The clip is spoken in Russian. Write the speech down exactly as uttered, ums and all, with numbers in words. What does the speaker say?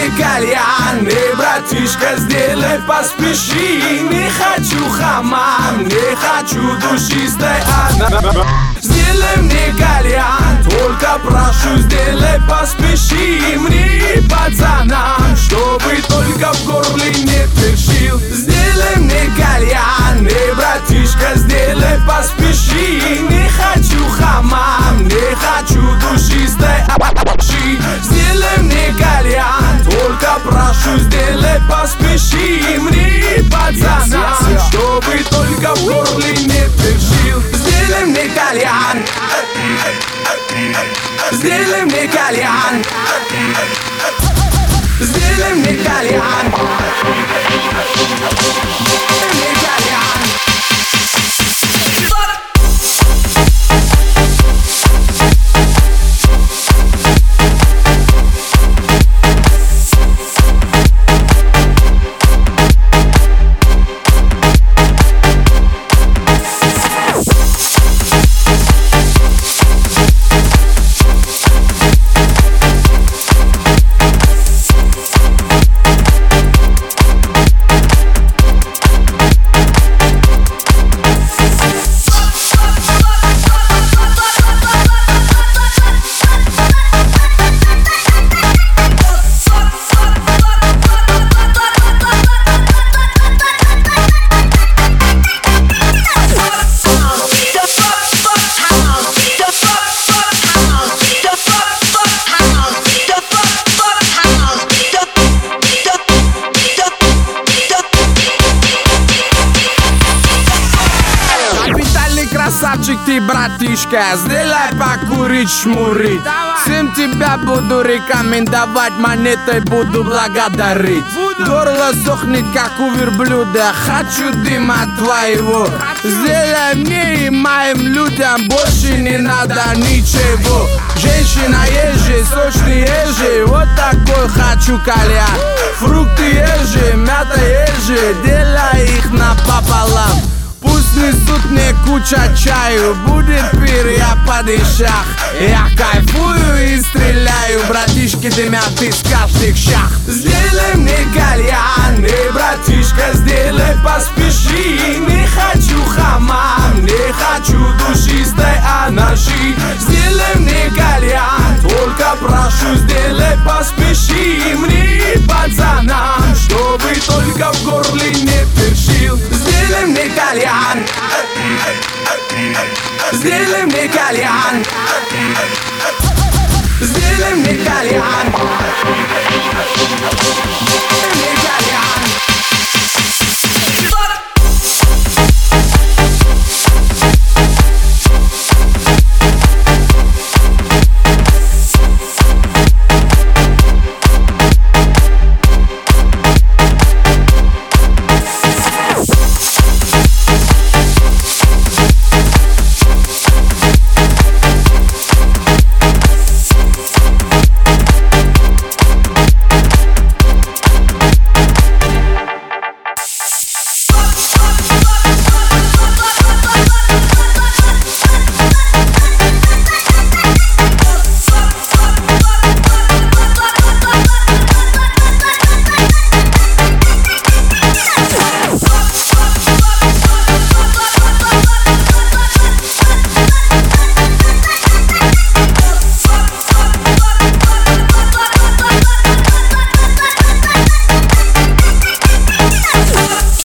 мне кальян, эй, братишка, сделай поспеши. Не хочу хамам, не хочу душистой, сделай мне кальян, только прошу, сделай поспеши. Мне и пацанам, чтобы только в горле не першил. Сделай мне кальян, эй, братишка, сделай поспеши. Не хочу хамам, не хочу душистой, сделай мне кальян, только прошу, сделай поспеши. Мне и пацанам, чтобы только в горле не першил. Сделай мне кальян, сделай мне кальян, сделай мне кальян, сделай мне кальян. Красавчик ты, братишка, сделай покурить, шмурить. Всем тебя буду рекомендовать, монетой буду благодарить. Горло сохнет, как у верблюда, хочу дыма твоего. Сделай мне и моим людям, больше не надо ничего. Женщина ежи, сочный ежи, вот такой хочу кальян. Фрукты ежи, мята ежи, делай их напополам. Пусть несут мне куча чаю, будет пир, я подышах. Я кайфую и стреляю, братишки дымят из каждых шах. Сделай мне кальян, эй, братишка, сделай поспеши. Не хочу хамам, не хочу душистой анархии. Сделай мне кальян, только прошу, сделай поспеши. Мне и пацанам, чтобы только в горле не першил. Сделай мне кальян, сделай мне кальян.